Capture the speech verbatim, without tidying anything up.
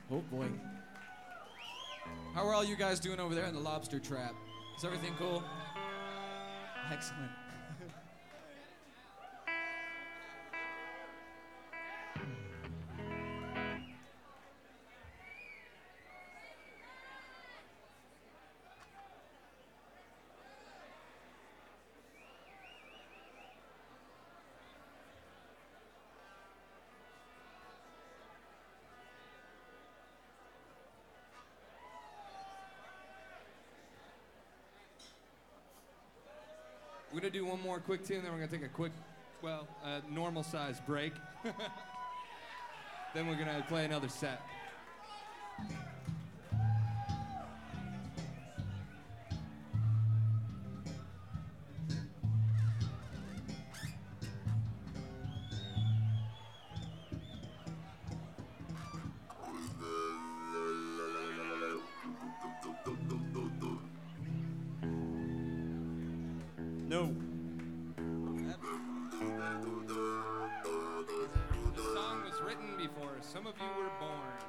Oh boy. How are all you guys doing over there in the lobster trap? Is everything cool? Excellent. We're gonna do one more quick tune, then we're gonna take a quick, well, uh, normal size break. Then we're gonna play another set. No. This song was written before some of you were born.